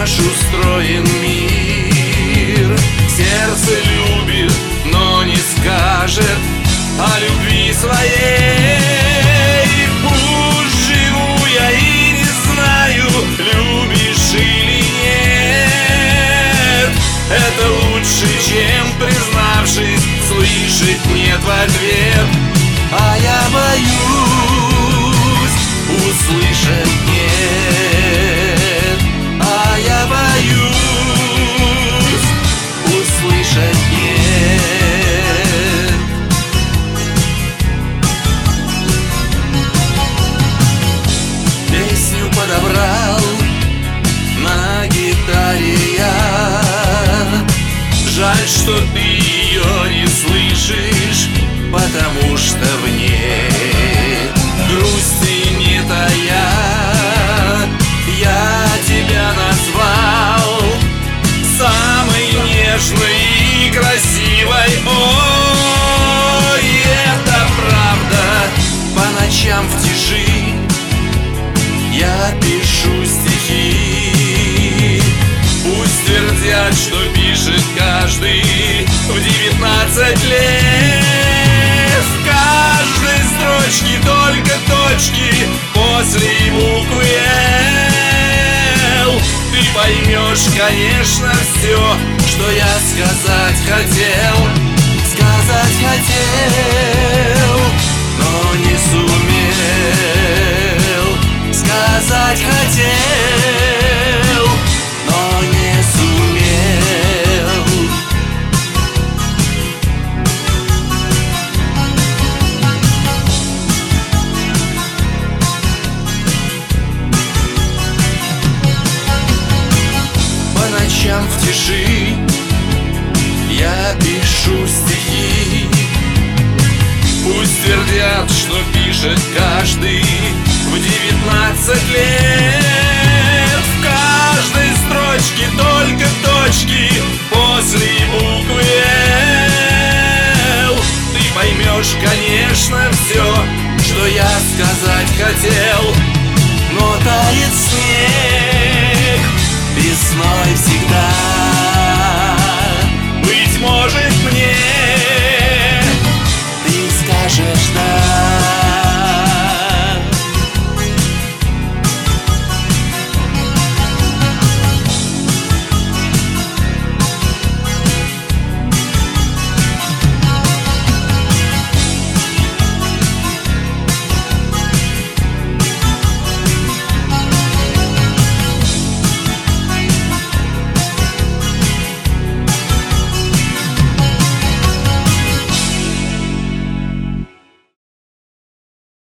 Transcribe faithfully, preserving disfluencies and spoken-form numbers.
наш устроен мир. Сердце любит, но не скажет о любви своей. Пусть живу я и не знаю, любишь или нет. Это лучше, чем, признавшись, слышать нет в ответ. А я боюсь услышать нет. А я боюсь услышать нет. Песню подобрал на гитаре я. Жаль, что ты ее не слышишь, потому что в ней грусти не тая. Я тебя назвал самой нежной и красивой. Ой, это правда. По ночам в тиши я пишу стихи. Пусть твердят, что пишет каждый в девятнадцать лет. В каждой строчке только точки после буквы «Л». Ты поймешь, конечно, все, что я сказать хотел. Сказать хотел, но не сумел. Сказать хотел, но не сумел. По ночам в тиши я пишу стихи. Пусть твердят, что пишет каждый в девятнадцать лет. В каждой строчке только точки после буквы «Л». Ты поймешь, конечно, все, что я сказать хотел, но тает